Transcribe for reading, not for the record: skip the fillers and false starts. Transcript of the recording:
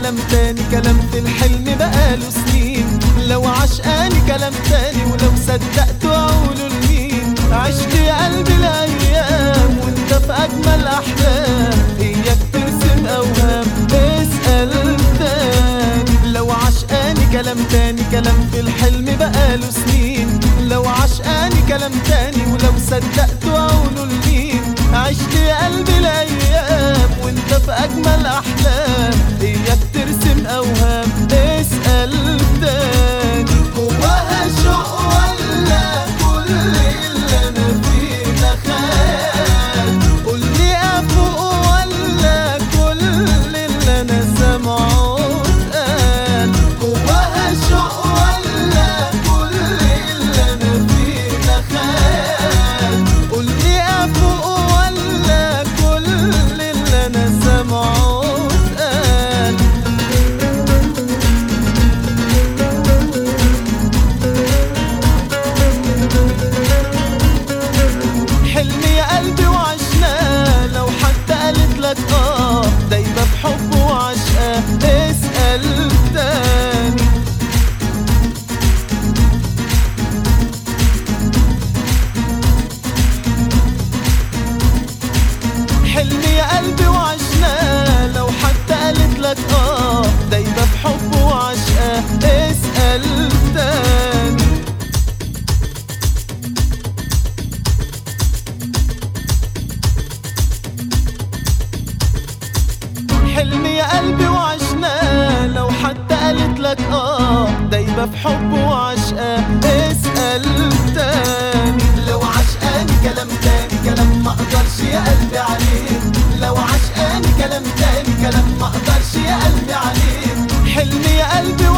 كلام تاني، كلام في الحلم بقاله سنين. لو عشقاني كلام تاني ولو صدقت اقوله لمين؟ عشت يا قلبي الايام وانت في اجمل احلام، اياك ترسم اوهام اسأل تاني. لو عشقاني كلام تاني، كلام في الحلم بقاله سنين. لو عشقاني كلام تاني ولو صدقت اقوله لمين؟ عشت يا قلبي الايام وانت في اجمل احلام، اياك ترسم اوهام اسأل تاني. جواها شوق ولا كل اللي انا فيه ده خيال؟ قولي افوق ولا كل اللي انا سامعه اتقال؟ جواها شوق ولا كل اللي انا فيه ده خيال؟ قولي افوق ولا كل اللي انا سامعه اتقال؟ حلم يا قلبي وعشناه، لو حتى قالت لك دايبة بحبه وعشقاه اسأل تاني. حلم يا قلبي وعشناه، لو حتى قالت لك دايبة بحبه وعشقاه اسأل تاني. حلم يا قلبي وعشناه، لو حتى قالت لك دايبة بحبه وعشقاه اسأل تاني. لو عشقاني كلام تاني، كلام ما اقدرش يا قلبي عليه. لو عشقاني كلام تاني، كلام ما اقدرش يا قلبي عليه. حلم يا قلبي